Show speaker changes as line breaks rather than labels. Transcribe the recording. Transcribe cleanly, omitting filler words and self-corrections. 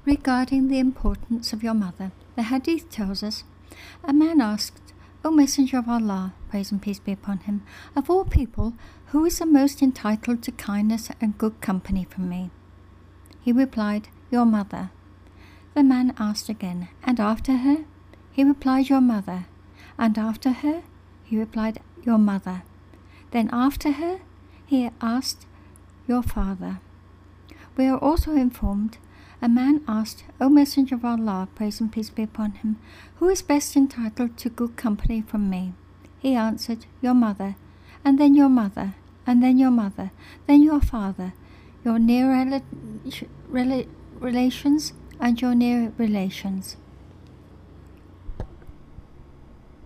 Regarding the importance of your mother, the Hadith tells us, a man asked, O Messenger of Allah, praise and peace be upon him, of all people, who is the most entitled to kindness and good company from me? He replied, your mother. The man asked again, and after her? He replied, your mother. And after her? He replied, your mother. Then after her? He asked, your father. We are also informed, a man asked, O Messenger of Allah, praise and peace be upon him, who is best entitled to good company from me? He answered, your mother, and then your mother, and then your mother, then your father, your near relations, and your near relations.